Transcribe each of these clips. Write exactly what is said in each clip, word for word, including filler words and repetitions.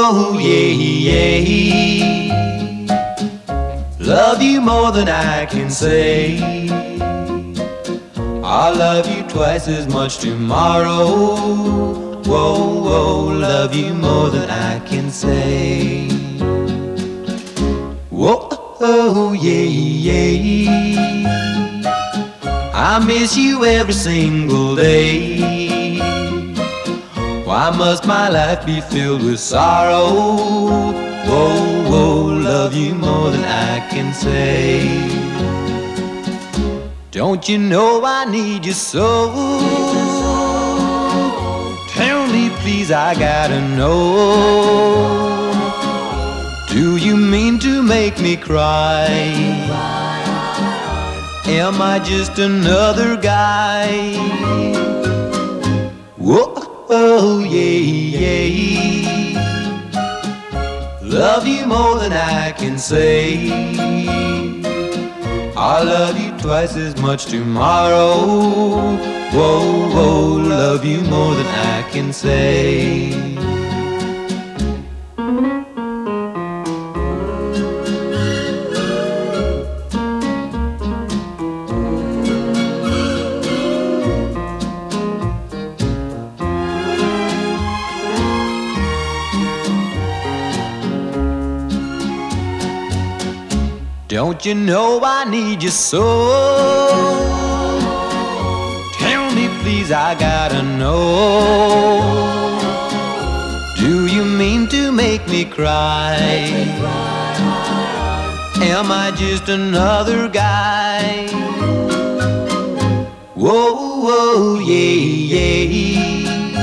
oh, yeah, yeah. Love you more than I can say. I'll love you twice as much tomorrow. Whoa, whoa, love you more than I can say. Whoa, oh, yeah, yeah. I miss you every single day. Why must my life be filled with sorrow? Whoa, whoa, love you more than I can say. Don't you know I need you so? Tell me please, I gotta know. Do you mean to make me cry? Am I just another guy? Whoa, oh, yeah, yeah. Love you more than I can say. I'll love you twice as much tomorrow. Whoa, whoa, love you more than I can say. Don't you know I need you so? Tell me please, I gotta know. Do you mean to make me cry? Am I just another guy? Whoa, whoa, yeah, yeah.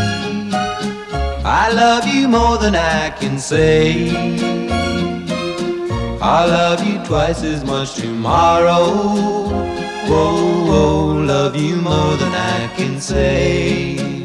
I love you more than I can say. I'll love you twice as much tomorrow. Whoa, whoa, love you more than I can say.